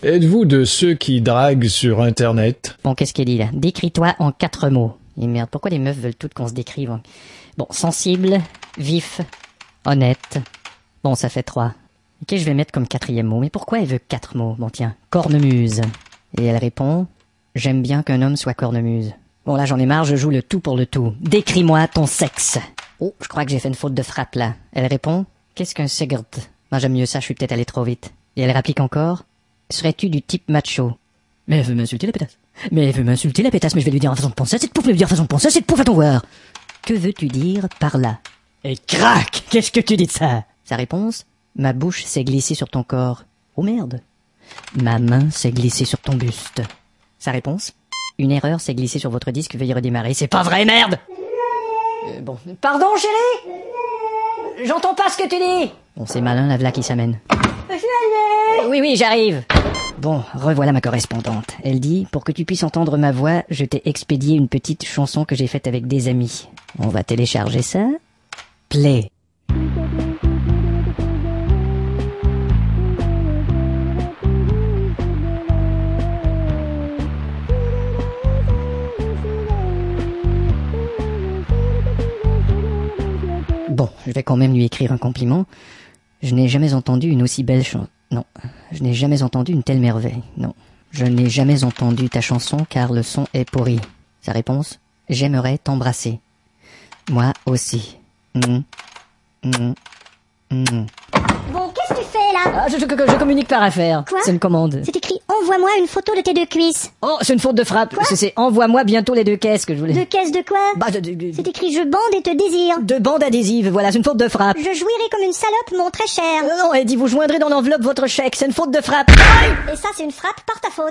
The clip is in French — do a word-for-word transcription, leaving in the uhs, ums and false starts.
Êtes-vous de ceux qui draguent sur Internet? Bon, qu'est-ce qu'elle dit là? Décris-toi en quatre mots. Et merde, pourquoi les meufs veulent toutes qu'on se décrive? Bon, sensible, vif, honnête. Bon, ça fait trois. Et qu'est-ce que je vais mettre comme quatrième mot? Mais pourquoi elle veut quatre mots? Bon tiens, cornemuse. Et elle répond, j'aime bien qu'un homme soit cornemuse. Bon là j'en ai marre, je joue le tout pour le tout. Décris-moi ton sexe. Oh, je crois que j'ai fait une faute de frappe là. Elle répond, qu'est-ce qu'un segert? Moi j'aime mieux ça, je suis peut-être allé trop vite. Et elle réplique encore, serais-tu du type macho? Mais elle veut m'insulter la pétasse. Mais elle veut m'insulter la pétasse, mais je vais lui dire en façon de penser, cette pouffe, je vais lui dire en façon de penser, cette pouffe à ton voir. Que veux-tu dire par là? Et crac! Qu'est-ce que tu dis de ça? Sa réponse, ma bouche s'est glissée sur ton corps. Oh merde. Ma main s'est glissée sur ton buste. Sa réponse, une erreur s'est glissée sur votre disque, veuillez redémarrer. C'est pas vrai, merde! Euh, bon. Pardon, chérie? J'entends pas ce que tu dis! Bon, c'est malin, la v'là qui s'amène. Oui, oui, j'arrive. Bon, revoilà ma correspondante. Elle dit, pour que tu puisses entendre ma voix, je t'ai expédié une petite chanson que j'ai faite avec des amis. On va télécharger ça. Play. Bon, je vais quand même lui écrire un compliment. Je n'ai jamais entendu une aussi belle chanson. Non, je n'ai jamais entendu une telle merveille. Non, je n'ai jamais entendu ta chanson car le son est pourri. Sa réponse, j'aimerais t'embrasser. Moi aussi. Mmh. Mmh. Mmh. Bon, qu'est-ce que tu fais là? Ah, je, je, je communique par affaire. Quoi? C'est une commande. C'est écrit « Envoie-moi une photo de tes deux cuisses ». Oh, c'est une faute de frappe. Quoi? C'est, c'est envoie-moi bientôt les deux caisses que je voulais. Deux caisses de quoi? Bah, de, de, de, C'est écrit « Je bande et te désire ». de bandes adhésives, voilà, c'est une faute de frappe. Je jouirai comme une salope, mon très cher. Non, non, elle dit vous joindrez dans l'enveloppe votre chèque, c'est une faute de frappe. Et ça, c'est une frappe par ta faute.